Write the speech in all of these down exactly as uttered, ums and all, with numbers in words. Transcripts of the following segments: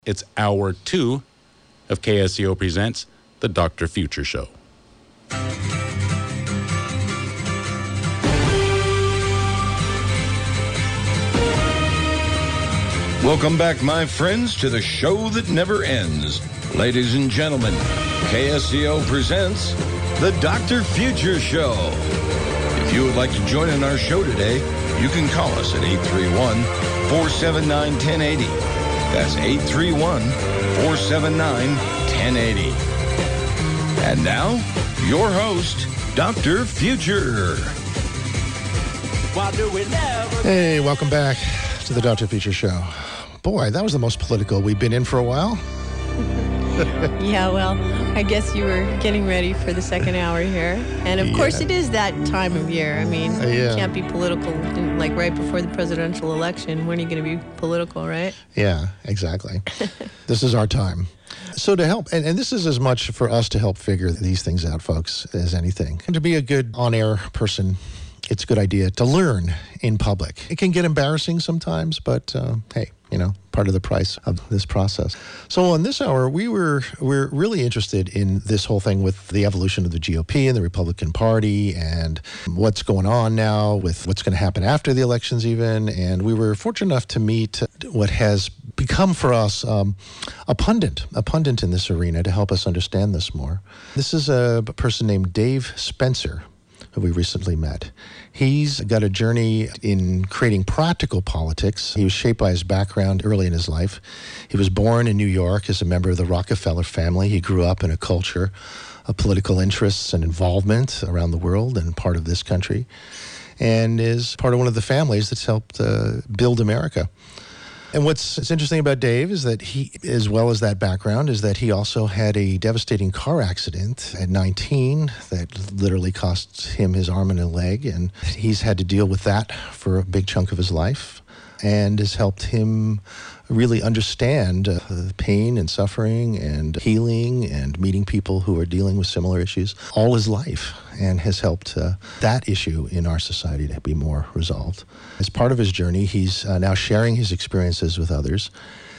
It's hour two of K S E O Presents The Doctor Future Show. Welcome back, my friends, to the show that never ends. Ladies and gentlemen, K S E O presents The Doctor Future Show. If you would like to join in our show today, you can call us at eight three one, four seven nine, one zero eight zero. That's eight three one, four seven nine, one zero eight zero. And now, your host, Doctor Future. Hey, welcome back to the Doctor Future Show. Boy, that was the most political we've been in for a while. Yeah, well, I guess you were getting ready for the second hour here. And of yeah. course, it is that time of year. I mean, uh, yeah. you can't be political like right before the presidential election. When are you going to be political, right? Yeah, exactly. This is our time. So to help, and, and this is as much for us to help figure these things out, folks, as anything. And to be a good on-air person, it's a good idea to learn in public. It can get embarrassing sometimes, but uh, hey, you know, part of the price of this process. So on this hour, we were we're really interested in this whole thing with the evolution of the G O P and the Republican Party and what's going on now with what's going to happen after the elections even. And we were fortunate enough to meet what has become for us um, a pundit, a pundit in this arena to help us understand this more. This is a person named Dave Spencer, who we recently met. He's got a journey in creating practical politics. He was shaped by his background early in his life. He was born in New York as a member of the Rockefeller family. He grew up in a culture of political interests and involvement around the world and part of this country, and is part of one of the families that's helped uh, build America. And what's, what's interesting about Dave is that he, as well as that background, is that he also had a devastating car accident at nineteen that literally cost him his arm and a leg. And he's had to deal with that for a big chunk of his life and has helped him really understand uh, the pain and suffering and healing and meeting people who are dealing with similar issues all his life, and has helped uh, that issue in our society to be more resolved. As part of his journey, he's uh, now sharing his experiences with others.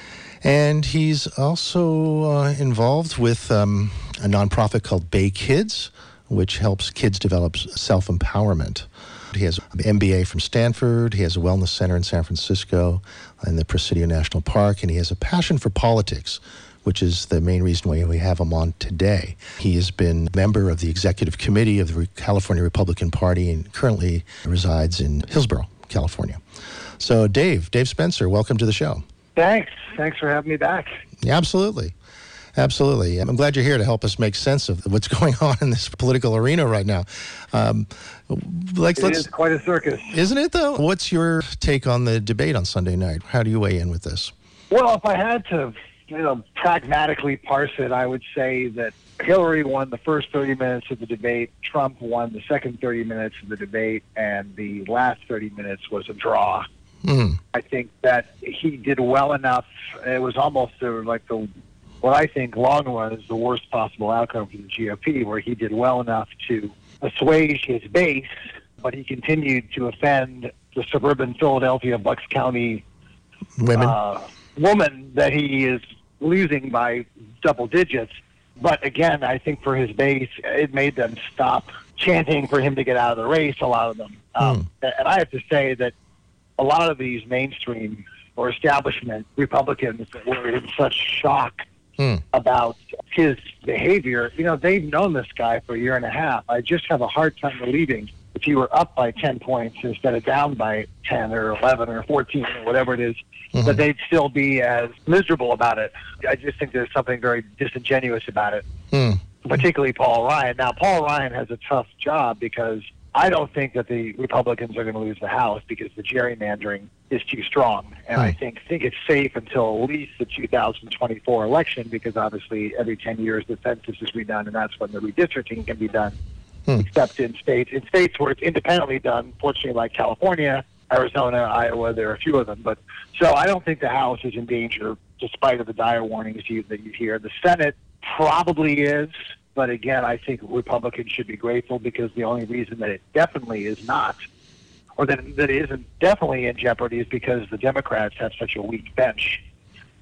And he's also uh, involved with um, a nonprofit called Bay Kids, which helps kids develop self-empowerment. He has an M B A from Stanford. He has a wellness center in San Francisco in the Presidio National Park, and he has a passion for politics, which is the main reason why we have him on today. He has been a member of the executive committee of the California Republican Party and currently resides in Hillsborough, California. So Dave, Dave Spencer, welcome to the show. Thanks. Thanks for having me back. Yeah, absolutely. Absolutely. I'm glad you're here to help us make sense of what's going on in this political arena right now. Um, like, it let's, is quite a circus. Isn't it, though? What's your take on the debate on Sunday night? How do you weigh in with this? Well, if I had to, you know, pragmatically parse it, I would say that Hillary won the first thirty minutes of the debate, Trump won the second thirty minutes of the debate, and the last thirty minutes was a draw. Mm. I think that he did well enough. It was almost uh, like the... what I think long run is the worst possible outcome for the G O P, where he did well enough to assuage his base, but he continued to offend the suburban Philadelphia Bucks County women uh, woman that he is losing by double digits. But again, I think for his base, it made them stop chanting for him to get out of the race, a lot of them. Um, mm. And I have to say that a lot of these mainstream or establishment Republicans that were in such shock Hmm. about his behavior, you know, they've known this guy for a year and a half. I just have a hard time believing if you were up by ten points instead of down by ten or eleven or fourteen or whatever it is, mm-hmm. that they'd still be as miserable about it. I just think there's something very disingenuous about it, hmm. particularly Paul Ryan. Now, Paul Ryan has a tough job because I don't think that the Republicans are going to lose the House because the gerrymandering is too strong. And hmm. I think think it's safe until at least the two thousand twenty-four election, because obviously every ten years the census is redone, and that's when the redistricting can be done, hmm. except in states in states where it's independently done, fortunately, like California, Arizona, Iowa, there are a few of them. But so I don't think the House is in danger, despite of the dire warnings you, that you hear. The Senate probably is. But again, I think Republicans should be grateful, because the only reason that it definitely is not, or that, that it isn't definitely in jeopardy, is because the Democrats have such a weak bench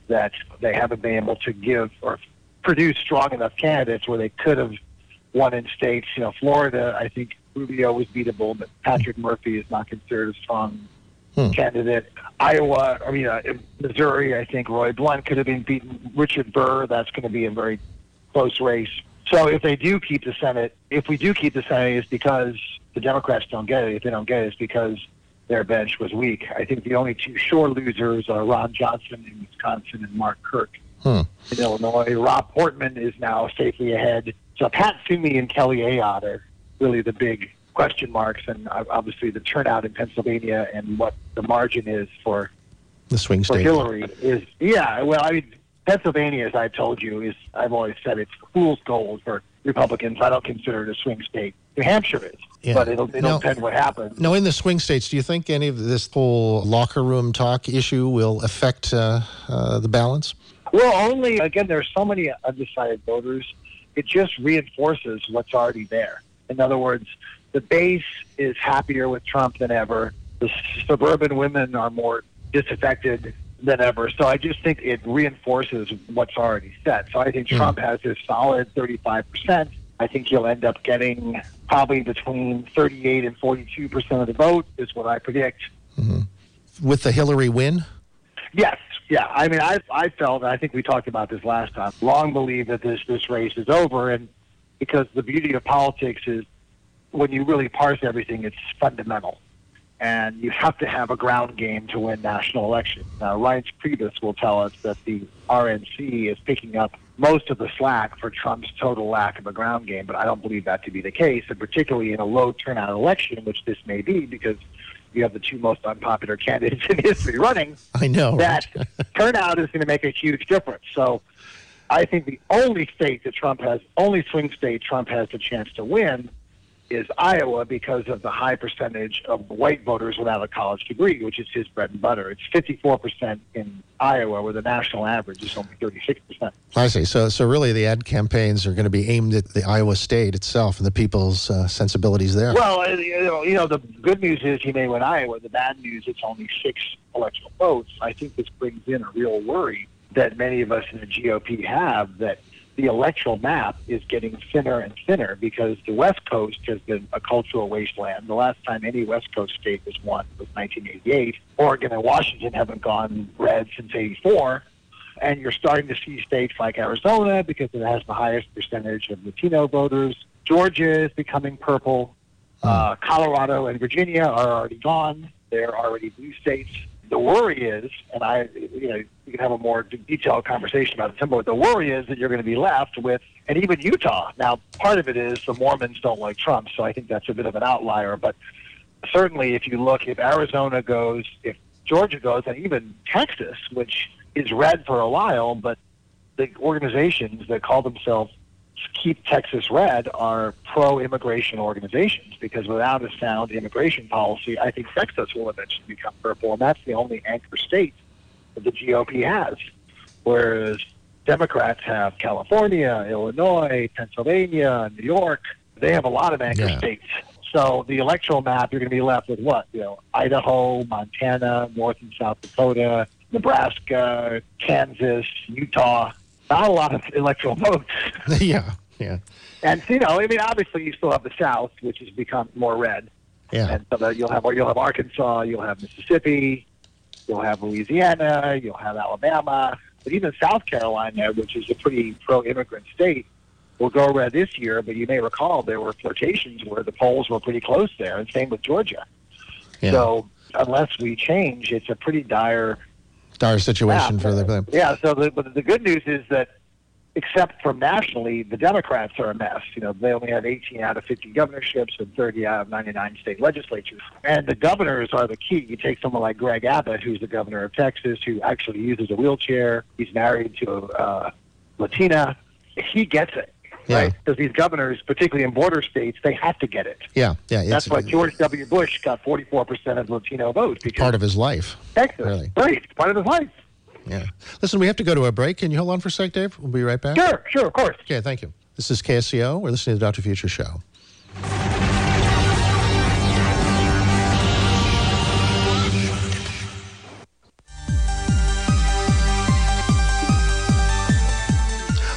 that they haven't been able to give or produce strong enough candidates where they could have won in states. You know, Florida, I think Rubio was beatable, but Patrick Murphy is not considered a strong hmm. candidate. Iowa, I mean, uh, Missouri, I think Roy Blunt could have been beaten. Richard Burr, that's going to be a very close race. So if they do keep the Senate, if we do keep the Senate, it's because the Democrats don't get it. If they don't get it, it's because their bench was weak. I think the only two sure losers are Ron Johnson in Wisconsin and Mark Kirk hmm. in Illinois. Rob Portman is now safely ahead. So Pat Toomey and Kelly Ayotte are really the big question marks, and obviously the turnout in Pennsylvania and what the margin is for the swing for state. Hillary is, yeah, well, I mean, Pennsylvania, as I've told you, is, I've always said it's fool's gold for Republicans. I don't consider it a swing state. New Hampshire is, yeah. but it'll, it'll now, depend what happens. Now, in the swing states, do you think any of this whole locker room talk issue will affect uh, uh, the balance? Well, only, again, there's so many undecided voters, it just reinforces what's already there. In other words, the base is happier with Trump than ever. The suburban women are more disaffected than ever. So I just think it reinforces what's already set. So I think mm. Trump has this solid thirty-five percent. I think he'll end up getting probably between thirty-eight and forty-two percent of the vote is what I predict. Mm-hmm. With the Hillary win? Yes. Yeah. I mean, I I felt, I think we talked about this last time, long believed that this, this race is over. And because the beauty of politics is when you really parse everything, it's fundamental. And you have to have a ground game to win national elections. Now, Reince Priebus will tell us that the R N C is picking up most of the slack for Trump's total lack of a ground game, but I don't believe that to be the case, and particularly in a low turnout election, which this may be, because you have the two most unpopular candidates in history running. I know. That turnout is going to make a huge difference. So I think the only state that Trump has, only swing state Trump has the chance to win is Iowa, because of the high percentage of white voters without a college degree, which is his bread and butter. It's fifty-four percent in Iowa, where the national average is only thirty-six percent. I see. So so really the ad campaigns are going to be aimed at the Iowa state itself and the people's uh, sensibilities there. Well, you know, you know, the good news is he may win Iowa. The bad news, it's only six electoral votes. I think this brings in a real worry that many of us in the G O P have, that the electoral map is getting thinner and thinner because the West Coast has been a cultural wasteland. The last time any West Coast state was won was nineteen eighty-eight. Oregon and Washington haven't gone red since eighty-four. And you're starting to see states like Arizona, because it has the highest percentage of Latino voters. Georgia is becoming purple. Uh, Colorado and Virginia are already gone. They're already blue states. The worry is, and I, you know, you can have a more detailed conversation about it, but the worry is that you're going to be left with, and even Utah. Now, part of it is the Mormons don't like Trump, so I think that's a bit of an outlier. But certainly, if you look, if Arizona goes, if Georgia goes, and even Texas, which is red for a while, but the organizations that call themselves Keep Texas Red are pro-immigration organizations, because without a sound immigration policy, I think Texas will eventually become purple, and that's the only anchor state that the G O P has. Whereas Democrats have California, Illinois, Pennsylvania, New York. They have a lot of anchor yeah. states. So the electoral map, you're going to be left with what? You know, Idaho, Montana, North and South Dakota, Nebraska, Kansas, Utah. Not a lot of electoral votes. yeah, yeah. And you know, I mean, obviously, you still have the South, which has become more red. Yeah. And so that you'll have you'll have Arkansas, you'll have Mississippi, you'll have Louisiana, you'll have Alabama, but even South Carolina, which is a pretty pro-immigrant state, will go red this year. But you may recall there were flirtations where the polls were pretty close there, and same with Georgia. Yeah. So unless we change, it's a pretty dire. Dire situation yeah, for the yeah. So the but the good news is that, except from nationally, the Democrats are a mess. You know, they only have eighteen out of fifty governorships and thirty out of ninety-nine state legislatures. And the governors are the key. You take someone like Greg Abbott, who's the governor of Texas, who actually uses a wheelchair. He's married to a uh, Latina. He gets it. Yeah. Right? Because these governors, particularly in border states, they have to get it. Yeah, yeah. That's why George W. Bush got forty-four percent of Latino votes. Because part of his life. Texas. Really. Right. Part of his life. Yeah. Listen, we have to go to a break. Can you hold on for a sec, Dave? We'll be right back. Sure, sure, of course. Okay, thank you. This is K S C O. We're listening to the Doctor Future Show.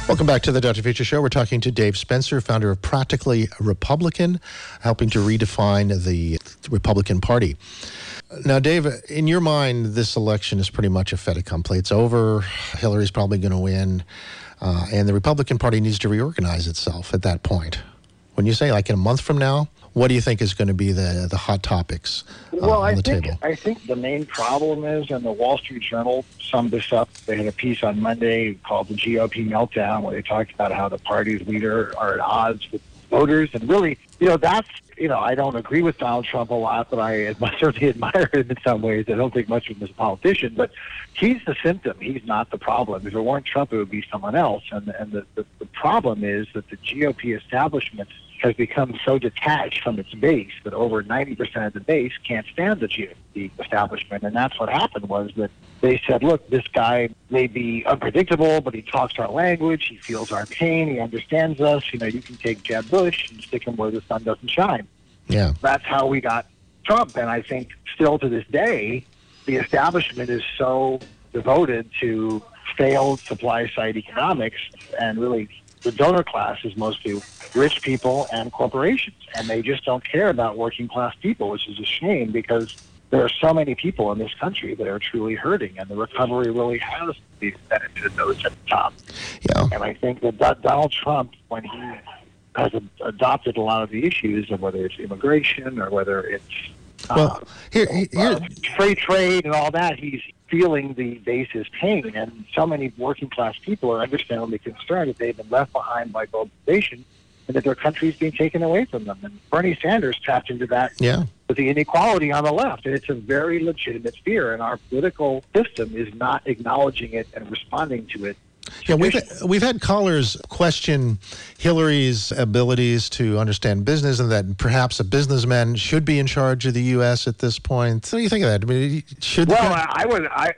Welcome back to the Doctor Future Show. We're talking to Dave Spencer, founder of Practically Republican, helping to redefine the Republican Party. Now, Dave, in your mind, this election is pretty much a fait accompli. It's over. Hillary's probably going to win. Uh, and the Republican Party needs to reorganize itself at that point. When you say like in a month from now, what do you think is going to be the, the hot topics uh, well, on I the think, table? I think the main problem is, and the Wall Street Journal summed this up. They had a piece on Monday called the G O P Meltdown, where they talked about how the party's leader are at odds with voters. And really, you know, that's, you know, I don't agree with Donald Trump a lot, but I certainly admire him in some ways. I don't think much of him as a politician, but he's the symptom. He's not the problem. If it weren't Trump, it would be someone else. And, and the, the, the problem is that the G O P establishment has become so detached from its base that over ninety percent of the base can't stand the G O P establishment. And that's what happened, was that they said, look, this guy may be unpredictable, but he talks our language, he feels our pain, he understands us. You know, you can take Jeb Bush and stick him where the sun doesn't shine. Yeah. That's how we got Trump. And I think still to this day, the establishment is so devoted to failed supply-side economics, and really the donor class is mostly rich people and corporations, and they just don't care about working class people, which is a shame, because there are so many people in this country that are truly hurting, and the recovery really has benefited those at the top. Yeah. And I think that Donald Trump, when he has adopted a lot of the issues, of whether it's immigration or whether it's uh, well, here, here, uh, free trade and all that, he's feeling the base's pain. And so many working class people are understandably concerned that they've been left behind by globalization and that their country's being taken away from them. And Bernie Sanders tapped into that yeah. with the inequality on the left. And it's a very legitimate fear, and our political system is not acknowledging it and responding to it. Yeah, we've we've had callers question Hillary's abilities to understand business, and that perhaps a businessman should be in charge of the U S at this point. What do you think of that? I mean, should well, the... I would I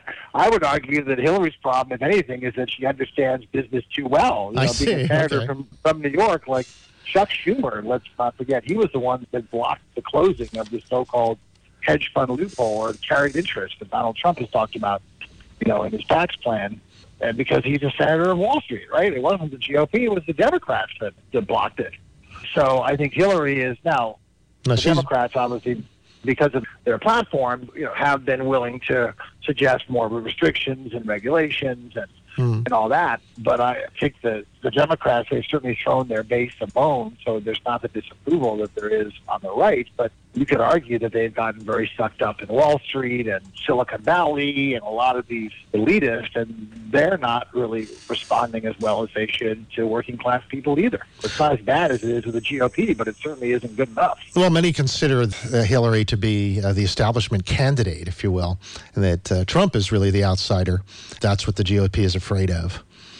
I would argue that Hillary's problem, if anything, is that she understands business too well. You know, I being see. a senator Okay. from from New York, like Chuck Schumer, let's not forget, he was the one that blocked the closing of the so-called hedge fund loophole or carried interest that Donald Trump has talked about, you know, in his tax plan. And because he's a senator of Wall Street, right? It wasn't the G O P, it was the Democrats that, that blocked it. So I think Hillary is now, No, the she's- Democrats obviously, because of their platform, you know, have been willing to suggest more restrictions and regulations and, Hmm. and all that. But I think the, the Democrats, they've certainly thrown their base a bone, so there's not the disapproval that there is on the right. But you could argue that they've gotten very sucked up in Wall Street and Silicon Valley and a lot of these elitists, and they're not really responding as well as they should to working class people either. It's not as bad as it is with the G O P, but it certainly isn't good enough. Well, many consider uh, Hillary to be uh, the establishment candidate, if you will, and that uh, Trump is really the outsider. That's what the G O P is afraid of.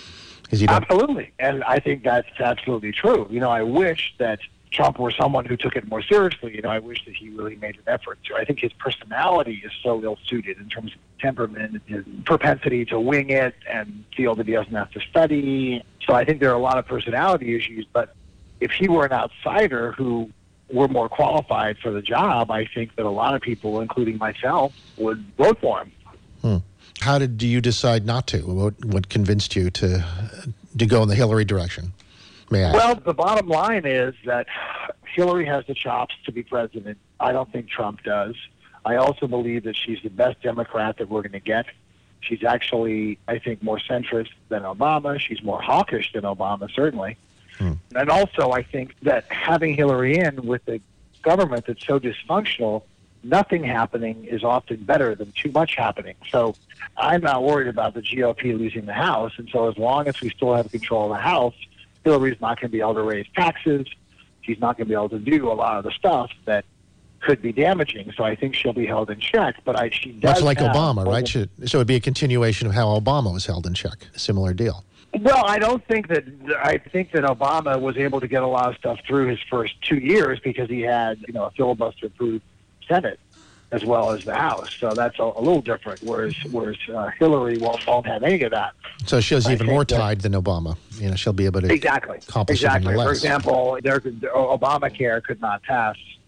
Is he Absolutely. And I think that's absolutely true. You know, I wish that Trump were someone who took it more seriously. You know, I wish that he really made an effort to. I think his personality is so ill-suited in terms of temperament, his propensity to wing it and feel that he doesn't have to study. So I think there are a lot of personality issues. But if he were an outsider who were more qualified for the job, I think that a lot of people, including myself, would vote for him. Hmm. How did you decide not to? What, what convinced you to to go in the Hillary direction? May I? Well, the bottom line is that Hillary has the chops to be president. I don't think Trump does. I also believe that she's the best Democrat that we're going to get. She's actually, I think, more centrist than Obama. She's more hawkish than Obama, certainly. Hmm. And also, I think that having Hillary in with a government that's so dysfunctional, nothing happening is often better than too much happening. So I'm not worried about the G O P losing the House. And so as long as we still have control of the House, Hillary's not going to be able to raise taxes. She's not going to be able to do a lot of the stuff that could be damaging. So I think she'll be held in check. But I, she does Much like have, Obama, right? Should, so it'd be a continuation of how Obama was held in check. A similar deal. Well, I don't think that I think that Obama was able to get a lot of stuff through his first two years because he had, you know, a filibuster-proof Senate as well as the House. So that's a, a little different, whereas whereas uh, Hillary won't, won't have any of that. So she's I even more think that- tied than Obama. You know, she'll be able to Exactly. accomplish Exactly. even less. For example, there, Obamacare could not pass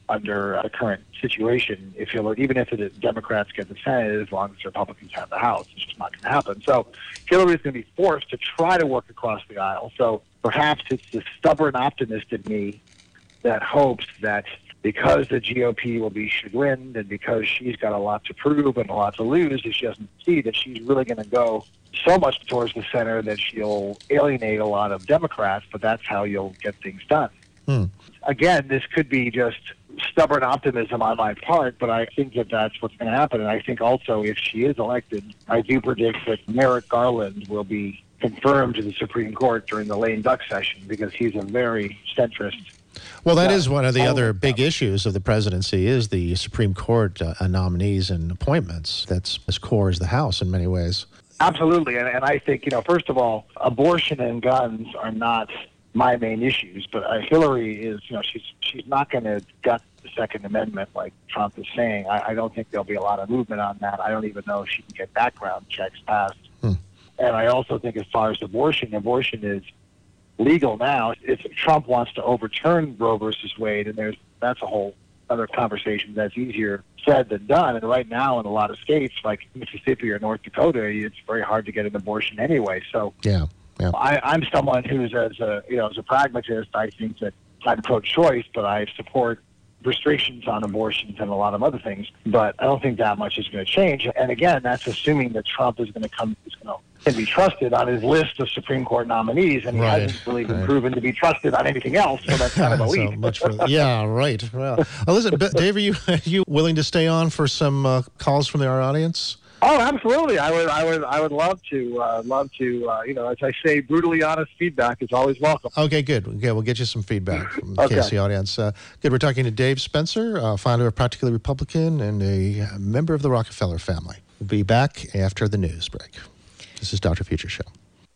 under the current situation, if Hillary, even if the Democrats get the Senate, as long as the Republicans have the House, it's just not going to happen. So Hillary is going to be forced to try to work across the aisle. So perhaps it's the stubborn optimist in me that hopes that because the G O P will be chagrined and because she's got a lot to prove and a lot to lose, if she doesn't see that she's really going to go so much towards the center that she'll alienate a lot of Democrats, but that's how you'll get things done. Hmm. Again, this could be just stubborn optimism on my part, but I think that that's what's going to happen. And I think also if she is elected, I do predict that Merrick Garland will be confirmed to the Supreme Court during the lame duck session because he's a very centrist. Well, that Yeah. is one of the All other of big them. issues of the presidency is the Supreme Court uh, nominees and appointments. That's as core as the House in many ways. Absolutely. And, and I think, you know, first of all, abortion and guns are not my main issues, but uh, Hillary is, you know, she's she's not going to gut the Second Amendment like Trump is saying. I, I don't think there'll be a lot of movement on that. I don't even know if she can get background checks passed. Hmm. And I also think as far as abortion, abortion is legal now. If Trump wants to overturn Roe versus Wade, and there's that's a whole other conversation that's easier said than done. And right now in a lot of states like Mississippi or North Dakota, it's very hard to get an abortion anyway. So Yeah. Yeah. I, I'm someone who's as a you know as a pragmatist. I think that I'm pro-choice, but I support restrictions on abortions and a lot of other things. But I don't think that much is going to change. And again, that's assuming that Trump is going to come is going to can be trusted on his list of Supreme Court nominees, and he Right, hasn't really been right. proven to be trusted on anything else. So that's kind of a So lead. much for, yeah, right. Well, well listen, B- Dave, are you, are you willing to stay on for some uh, calls from our audience? Oh, absolutely! I would, I would, I would love to, uh, love to. Uh, you know, as I say, brutally honest feedback is always welcome. Okay, good. Okay, we'll get you some feedback from the Okay. K S C audience. Uh, good. We're talking to Dave Spencer, uh, founder of Practically Republican and a member of the Rockefeller family. We'll be back after the news break. This is Doctor Future Show.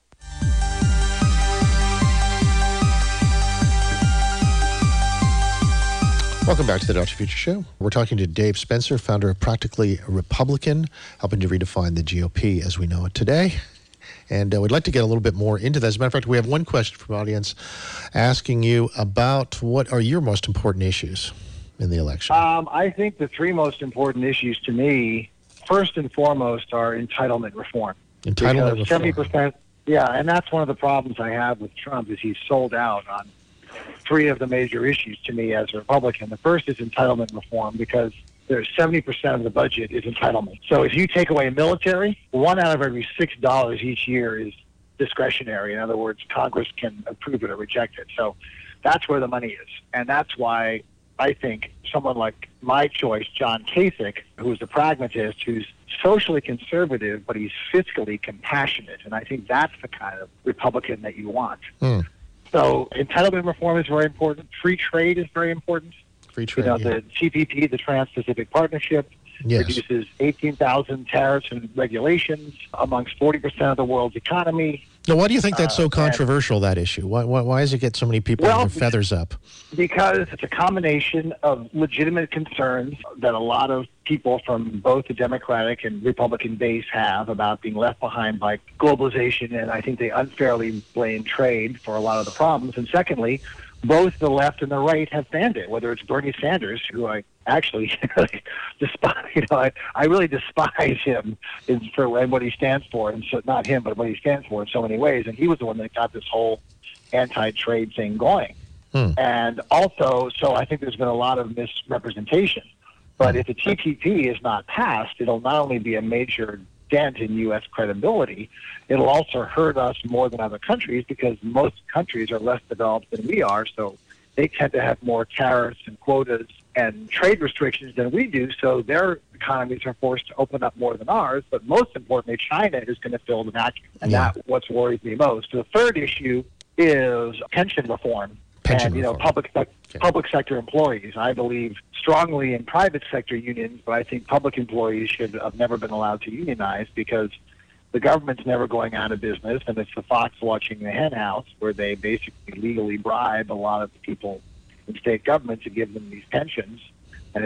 Welcome back to the Doctor Future Show. We're talking to Dave Spencer, founder of Practically Republican, helping to redefine the G O P as we know it today. And uh, we'd like to get a little bit more into that. As a matter of fact, we have one question from the audience asking you about what are your most important issues in the election. Um, I think the three most important issues to me, first and foremost, are entitlement reform. Entitlement Because seventy reform. percent, yeah, and that's one of the problems I have with Trump is he's sold out on three of the major issues to me as a Republican. The first is entitlement reform because there's seventy percent of the budget is entitlement. So if you take away military, one out of every six dollars each year is discretionary. In other words, Congress can approve it or reject it. So that's where the money is. And that's why I think someone like my choice, John Kasich, who's a pragmatist, who's socially conservative, but he's fiscally compassionate. And I think that's the kind of Republican that you want. Hmm. So entitlement reform is very important. Free trade is very important. Free trade. You know, yeah. the T P P, the Trans-Pacific Partnership, Yes. reduces eighteen thousand tariffs and regulations amongst forty percent of the world's economy. Now, why do you think that's uh, so and- controversial, that issue? Why, why, why does it get so many people Well, with their feathers up? Because it's a combination of legitimate concerns that a lot of people from both the Democratic and Republican base have about being left behind by globalization, and I think they unfairly blame trade for a lot of the problems. And secondly, both the left and the right have banned it, whether it's Bernie Sanders, who I actually despise, you know, I, I really despise him in, for and what he stands for, and so not him, but what he stands for in so many ways. And he was the one that got this whole anti-trade thing going. Hmm. And also, so I think there's been a lot of misrepresentation. But if the T P P is not passed, it'll not only be a major dent in U S credibility, it'll also hurt us more than other countries because most countries are less developed than we are. So they tend to have more tariffs and quotas and trade restrictions than we do. So their economies are forced to open up more than ours. But most importantly, China is going to fill the vacuum. And Yeah. that's what worries me most. The third issue is pension reform. Pension and, you know, reform. public sec- Okay. public sector employees. I believe strongly in private sector unions, but I think public employees should have never been allowed to unionize because the government's never going out of business, and it's the fox watching the hen house where they basically legally bribe a lot of the people in state government to give them these pensions, and it's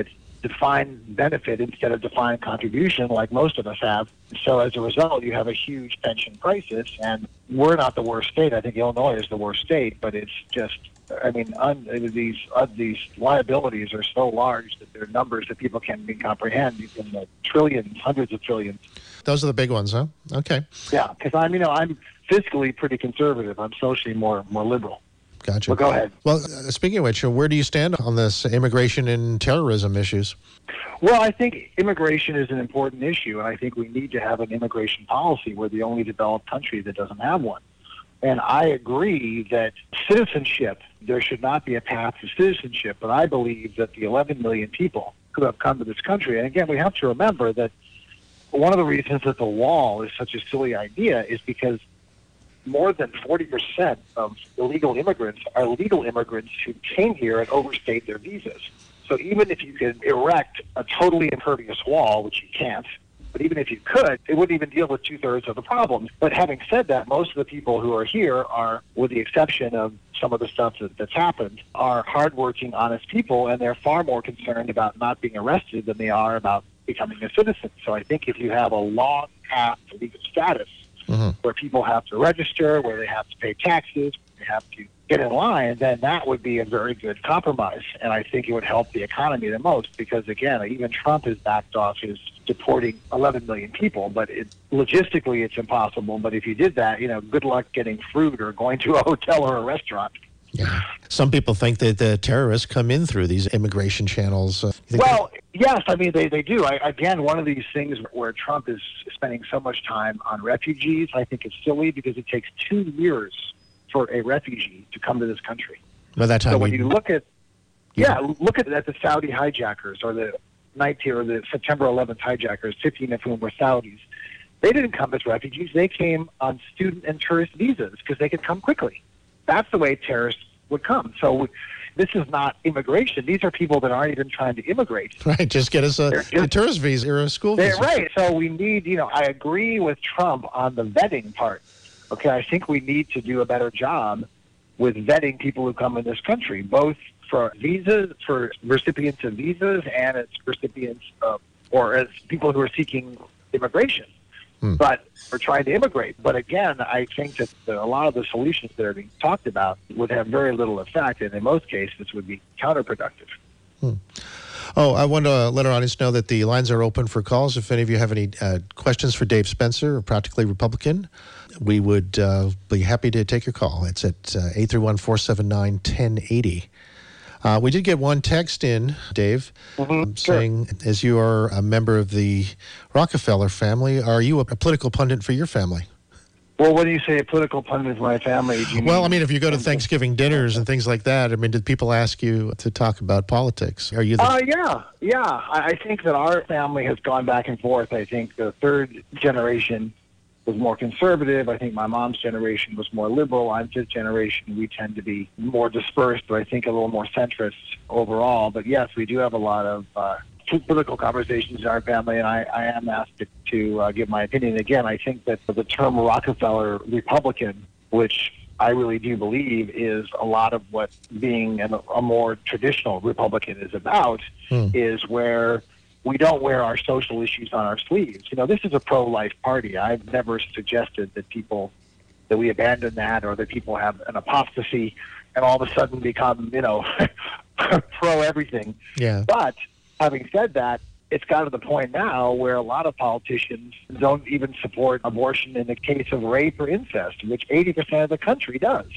define benefit instead of define contribution like most of us have. So as a result, you have a huge pension crisis, and we're not the worst state. I think Illinois is the worst state, but it's just, I mean, un, these uh, these liabilities are so large that they're numbers that people can't even comprehend, in the trillions, hundreds of trillions. Those are the big ones, huh? Okay. Yeah, because I'm, you know, I'm fiscally pretty conservative. I'm socially more more liberal. Gotcha. Well, go ahead. Well, uh, speaking of which, where do you stand on this immigration and terrorism issues? Well, I think immigration is an important issue, and I think we need to have an immigration policy. We're the only developed country that doesn't have one. And I agree that citizenship, there should not be a path to citizenship, but I believe that the eleven million people who have come to this country, and again, we have to remember that one of the reasons that the wall is such a silly idea is because more than forty percent of illegal immigrants are legal immigrants who came here and overstayed their visas. So even if you could erect a totally impervious wall, which you can't, but even if you could, it wouldn't even deal with two-thirds of the problem. But having said that, most of the people who are here are, with the exception of some of the stuff that, that's happened, are hardworking, honest people, and they're far more concerned about not being arrested than they are about becoming a citizen. So I think if you have a long path to legal status, mm-hmm. where people have to register, where they have to pay taxes, they have to get in line, then that would be a very good compromise. And I think it would help the economy the most because, again, even Trump has backed off his deporting eleven million people, but it, logistically it's impossible. But if you did that, you know, good luck getting fruit or going to a hotel or a restaurant. Yeah. Some people think that the terrorists come in through these immigration channels. Uh, well, yes, I mean, they, they do. I, again, one of these things where Trump is spending so much time on refugees, I think it's silly because it takes two years for a refugee to come to this country. By that time, so when we, you look at, yeah, yeah, look at, at the Saudi hijackers or the nineteen or the September eleventh hijackers, fifteen of whom were Saudis. They didn't come as refugees. They came on student and tourist visas because they could come quickly. That's the way terrorists would come. So this is not immigration. These are people that aren't even trying to immigrate. Right, just get us a, a tourist visa or a school visa. Right, so we need, you know, I agree with Trump on the vetting part. Okay, I think we need to do a better job with vetting people who come in this country, both for visas, for recipients of visas, and as recipients of, or as people who are seeking immigration. Hmm. But we're trying to immigrate. But again, I think that the, a lot of the solutions that are being talked about would have very little effect, and in most cases would be counterproductive. Hmm. Oh, I want to let our audience know that the lines are open for calls. If any of you have any uh, questions for Dave Spencer, Practically Republican, we would uh, be happy to take your call. It's at uh, eight three one, four seven nine, one zero eight zero. Uh, we did get one text in, Dave, mm-hmm. um, saying, sure. as you are a member of the Rockefeller family, are you a, a political pundit for your family? Well, when you say a political pundit for my family, do you Well, mean, I mean, if you go to Thanksgiving dinners and things like that, I mean, did people ask you to talk about politics? Are you the... Uh, yeah, yeah. I, I think that our family has gone back and forth. I think the third generation was more conservative. I think my mom's generation was more liberal. I'm fifth generation. We tend to be more dispersed, but I think a little more centrist overall. But yes, we do have a lot of uh, political conversations in our family, and I, I am asked to, to uh, give my opinion. Again, I think that the term Rockefeller Republican, which I really do believe is a lot of what being a, a more traditional Republican is about, hmm. is where we don't wear our social issues on our sleeves. You know, this is a pro-life party. I've never suggested that people, that we abandon that or that people have an apostasy and all of a sudden become, you know, pro-everything. Yeah. But having said that, it's got to the point now where a lot of politicians don't even support abortion in the case of rape or incest, which eighty percent of the country does.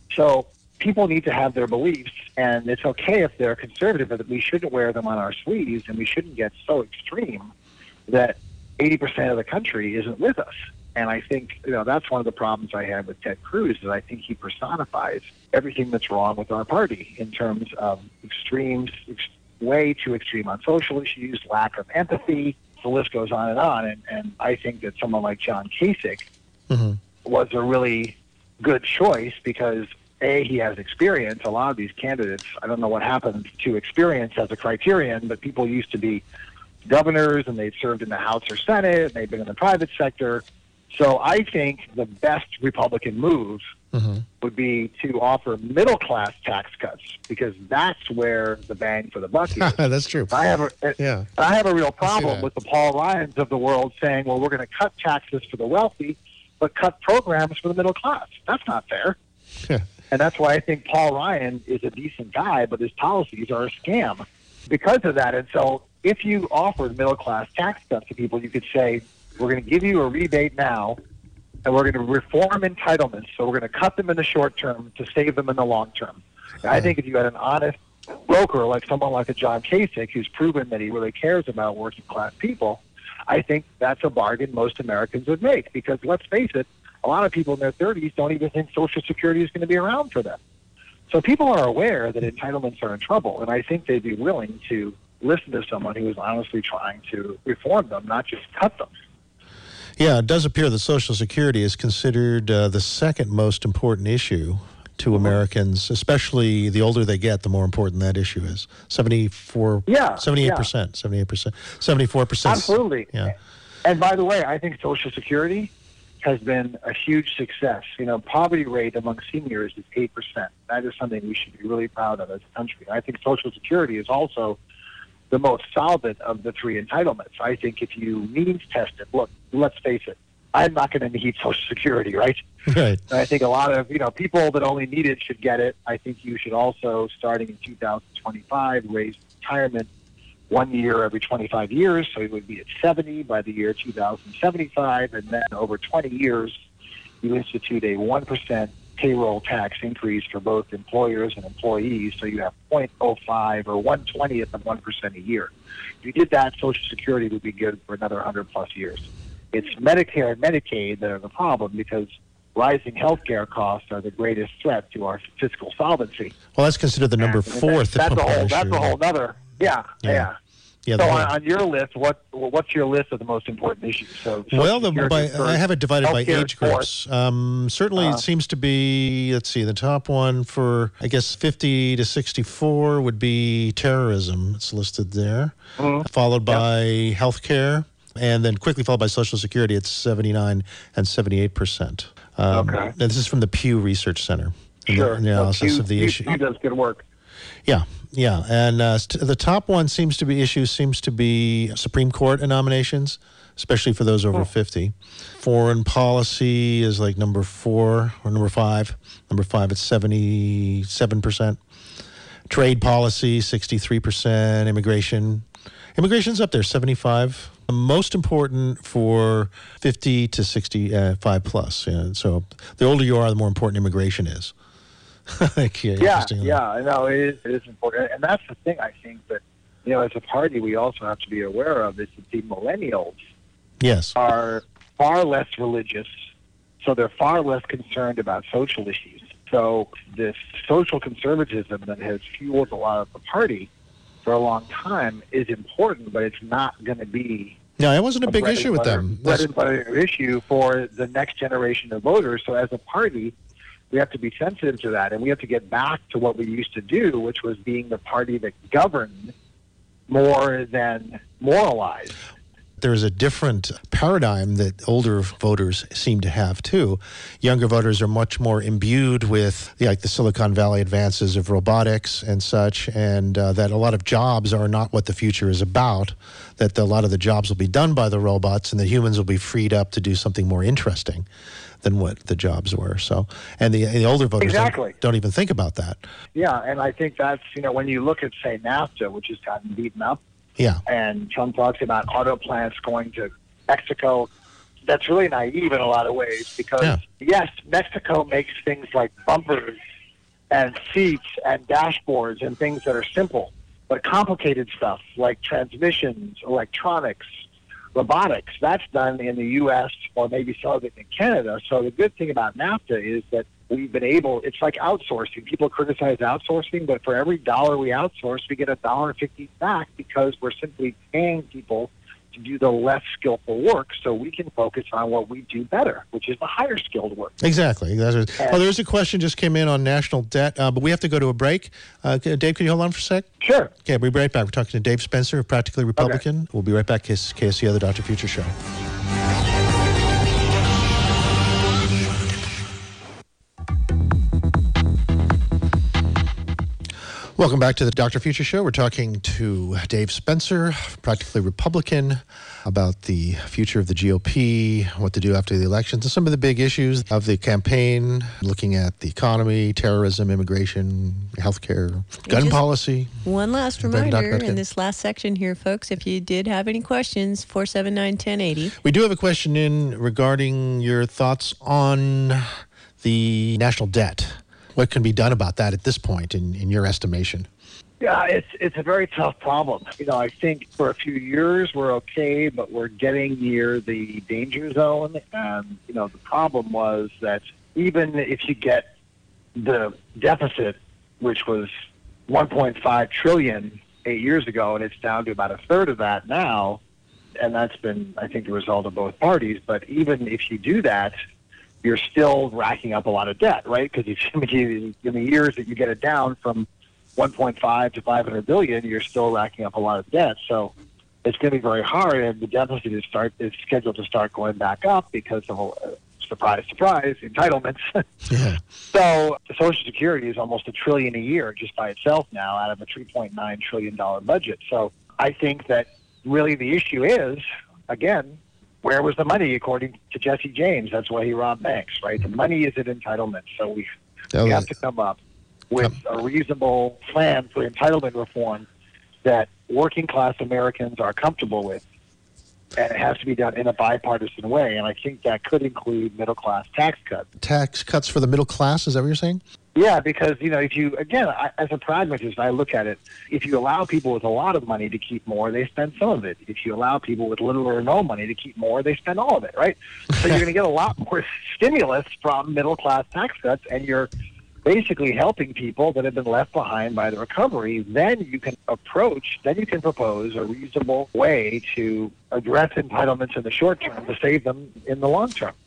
So people need to have their beliefs, and it's okay if they're conservative, but we shouldn't wear them on our sleeves, and we shouldn't get so extreme that eighty percent of the country isn't with us. And I think, you know, that's one of the problems I have with Ted Cruz, is I think he personifies everything that's wrong with our party in terms of extremes, ex- way too extreme on social issues, lack of empathy. The list goes on and on. And, and I think that someone like John Kasich mm-hmm. was a really good choice because, A, he has experience. A lot of these candidates, I don't know what happened to experience as a criterion, but people used to be governors and they'd served in the House or Senate and they'd been in the private sector. So I think the best Republican move mm-hmm. would be to offer middle-class tax cuts, because that's where the bang for the buck is. That's true. I have a, yeah. I have a real problem with the Paul Ryans of the world saying, well, we're going to cut taxes for the wealthy, but cut programs for the middle class. That's not fair. Yeah. And that's why I think Paul Ryan is a decent guy, but his policies are a scam because of that. And so if you offered middle-class tax cuts to people, you could say, we're going to give you a rebate now, and we're going to reform entitlements. So we're going to cut them in the short term to save them in the long term. And I think if you had an honest broker like someone like a John Kasich, who's proven that he really cares about working-class people, I think that's a bargain most Americans would make. Because let's face it, a lot of people in their thirties don't even think Social Security is going to be around for them. So people are aware that entitlements are in trouble, and I think they'd be willing to listen to someone who is honestly trying to reform them, not just cut them. Yeah, it does appear that Social Security is considered uh, the second most important issue to Americans, especially the older they get, the more important that issue is. seventy-four, yeah, seventy-eight percent, yeah. seventy-eight percent, seventy-four percent. Absolutely. Yeah. And by the way, I think Social Security has been a huge success. You know, poverty rate among seniors is eight percent. That is something we should be really proud of as a country. I think Social Security is also the most solvent of the three entitlements. I think if you means test it, look, let's face it, I'm not going to need Social Security, right? Right. And I think a lot of, you know, people that only need it should get it. I think you should also, starting in two thousand twenty-five, raise retirement one year every twenty-five years, so it would be at seventy by the year two thousand seventy-five, and then over twenty years, you institute a one percent payroll tax increase for both employers and employees, so you have zero point zero five or one twentieth of one percent a year. If you did that, Social Security would be good for another one hundred plus years. It's Medicare and Medicaid that are the problem, because rising healthcare costs are the greatest threat to our fiscal solvency. Well, that's considered the number fourth. That's, that's a whole. issue. That's a whole other. Yeah, yeah. yeah. Yeah, so whole, on, on your list, what what's your list of the most important issues? So, so well, the, by, I have it divided by age groups. Um, certainly, uh, it seems to be. Let's see, the top one for I guess fifty to sixty-four would be terrorism. It's listed there, mm-hmm. followed by yep. healthcare, and then quickly followed by Social Security. It's seventy-nine and seventy-eight percent. Um, okay. And this is from the Pew Research Center. Sure. The analysis well, Pew, of the Pew, issue. Pew does good work. Yeah, yeah, and uh, st- the top one seems to be issue seems to be Supreme Court nominations, especially for those over oh. fifty. Foreign policy is like number four or number five. Number five, it's seventy-seven percent. Trade policy, sixty-three percent. Immigration, immigration's up there, seventy-five. Most important for fifty to sixty-five plus. Yeah, so the older you are, the more important immigration is. yeah, yeah, I know it is, it is important, and that's the thing. I think that, you know, as a party, we also have to be aware of is that the millennials, yes, are far less religious, so they're far less concerned about social issues. So this social conservatism that has fueled a lot of the party for a long time is important, but it's not going to be. No, it wasn't a, a big issue with butter, them. Bread and butter issue for the next generation of voters. So as a party, we have to be sensitive to that, and we have to get back to what we used to do, which was being the party that governed more than moralized. There's a different paradigm that older voters seem to have, too. Younger voters are much more imbued with like the Silicon Valley advances of robotics and such, and uh, that a lot of jobs are not what the future is about, that the, a lot of the jobs will be done by the robots and the humans will be freed up to do something more interesting than what the jobs were. So, and the, and the older voters exactly. don't, don't even think about that. Yeah, and I think that's, you know, when you look at, say, NAFTA, which has gotten beaten up, yeah, and Trump talks about auto plants going to Mexico, that's really naive in a lot of ways, because, yeah. yes, Mexico makes things like bumpers and seats and dashboards and things that are simple, but complicated stuff like transmissions, electronics, robotics, that's done in the U S or maybe some of it in Canada. So the good thing about NAFTA is that we've been able, it's like outsourcing. People criticize outsourcing, but for every dollar we outsource, we get a dollar fifty back, because we're simply paying people to do the less skillful work so we can focus on what we do better, which is the higher skilled work. Exactly. Well, there's a question just came in on national debt, uh, but we have to go to a break. Uh, Dave, can you hold on for a sec? Sure. Okay, we'll be right back. We're talking to Dave Spencer of Practically Republican. Okay. We'll be right back. K S C O, the Doctor Future Show. Welcome back to the Doctor Future Show. We're talking to Dave Spencer, Practically Republican, about the future of the G O P, what to do after the elections, and some of the big issues of the campaign, looking at the economy, terrorism, immigration, healthcare, gun just policy. One last reminder in this last section here, folks, if you did have any questions, four seven nine, one zero eight zero. We do have a question in regarding your thoughts on the national debt. What can be done about that at this point, in, in your estimation? Yeah, it's it's a very tough problem. You know, I think for a few years we're okay, but we're getting near the danger zone. And, you know, the problem was that even if you get the deficit, which was one point five trillion dollars eight years ago, and it's down to about a third of that now, and that's been, I think, the result of both parties. But even if you do that, you're still racking up a lot of debt, right? Because in the years that you get it down from one point five to five hundred billion, you're still racking up a lot of debt. So it's going to be very hard, and the deficit is start is scheduled to start going back up because of, uh, surprise, surprise, entitlements. Yeah. So the Social Security is almost a trillion a year just by itself now out of a three point nine trillion dollars budget. So I think that really the issue is, again, where was the money, according to Jesse James? That's why he robbed banks, right? The money is in entitlement. So we, we have to come up with a reasonable plan for entitlement reform that working-class Americans are comfortable with. And it has to be done in a bipartisan way. And I think that could include middle-class tax cuts. Tax cuts for the middle class, is that what you're saying? Yeah, because, you know, if you, again, I, as a pragmatist, I look at it, if you allow people with a lot of money to keep more, they spend some of it. If you allow people with little or no money to keep more, they spend all of it, right? So you're going to get a lot more stimulus from middle-class tax cuts, and you're basically helping people that have been left behind by the recovery. Then you can approach, then you can propose a reasonable way to address entitlements in the short term to save them in the long term.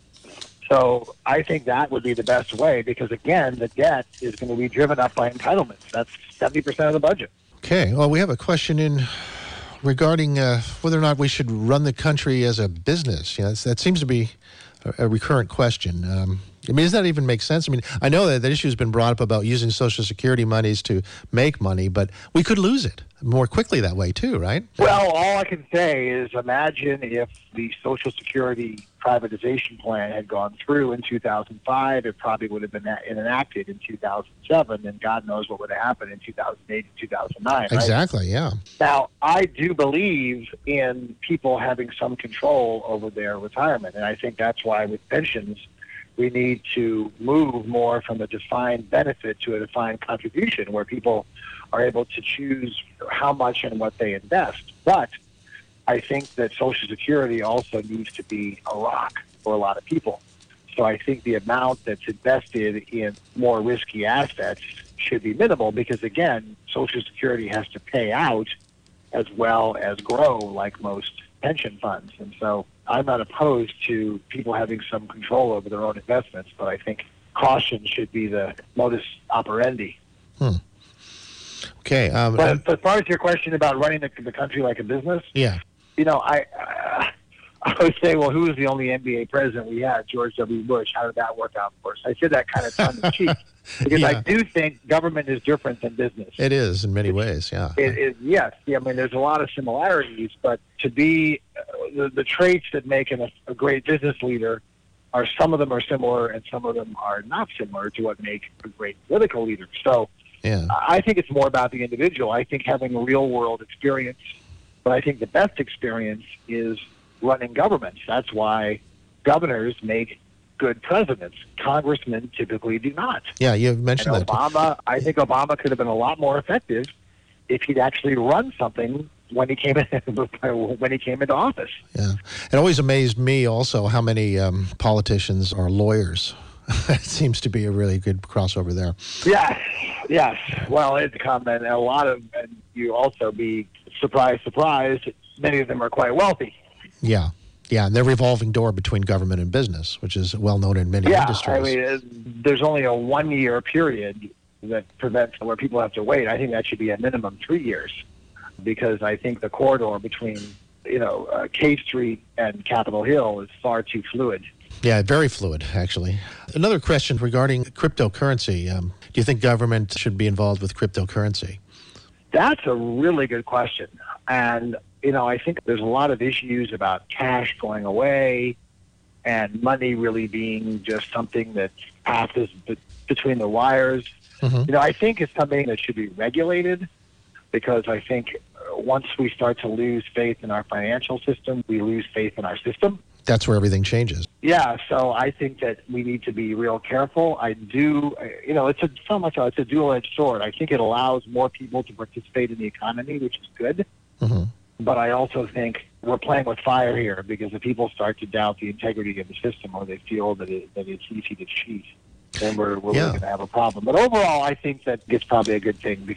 So I think that would be the best way because, again, the debt is going to be driven up by entitlements. That's seventy percent of the budget. Okay. Well, we have a question in regarding uh, whether or not we should run the country as a business. You know, that seems to be a, a recurrent question. Um, I mean, does that even make sense? I mean, I know that the issue has been brought up about using Social Security monies to make money, but we could lose it more quickly that way too, right? Well, all I can say is imagine if the Social Security privatization plan had gone through in two thousand five, it probably would have been enacted in two thousand seven, and God knows what would have happened in two thousand eight and two thousand nine. Right? Exactly, yeah. Now, I do believe in people having some control over their retirement, and I think that's why with pensions, we need to move more from a defined benefit to a defined contribution where people are able to choose how much and what they invest. But I think that Social Security also needs to be a rock for a lot of people. So I think the amount that's invested in more risky assets should be minimal because, again, Social Security has to pay out as well as grow like most pension funds. And so I'm not opposed to people having some control over their own investments, but I think caution should be the modus operandi. Hmm. Okay. Um, but, um, but as far as your question about running the, the country like a business, yeah, you know, I uh, I would say, well, who was the only N B A president we had? George W. Bush. How did that work out for us? I said that kind of tongue in cheek because yeah. I do think government is different than business. It is in many ways, yeah. It is, yes. Yeah, I mean, there's a lot of similarities, but to be uh, the, the traits that make an, a great business leader are some of them are similar and some of them are not similar to what make a great political leader. So yeah. I think it's more about the individual. I think having a real world experience, but I think the best experience is running governments. That's why governors make good presidents. Congressmen typically do not. Yeah, you mentioned and Obama, that. I think Obama could have been a lot more effective if he'd actually run something when he came in, when he came into office. Yeah, it always amazed me also how many um, politicians are lawyers. It seems to be a really good crossover there. Yes, yes. Well, it's common. A lot of, and you also be surprised, surprised. Many of them are quite wealthy. Yeah, yeah, and they're revolving door between government and business, which is well known in many yeah, industries. I mean, uh, there's only a one-year period that prevents where people have to wait. I think that should be a minimum three years, because I think the corridor between, you know, uh, K Street and Capitol Hill is far too fluid. Yeah, very fluid, actually. Another question regarding cryptocurrency. Um, do you think government should be involved with cryptocurrency? That's a really good question. And, you know, I think there's a lot of issues about cash going away and money really being just something that passes be- between the wires. Mm-hmm. You know, I think it's something that should be regulated, because I think once we start to lose faith in our financial system, we lose faith in our system. That's where everything changes. Yeah, so I think that we need to be real careful. I do, you know, it's a, so much, it's a dual-edged sword. I think it allows more people to participate in the economy, which is good. Mm-hmm. But I also think we're playing with fire here, because if people start to doubt the integrity of the system, or they feel that, it, that it's easy to cheat, then we're, we're yeah. really going to have a problem. But overall, I think that it's probably a good thing, because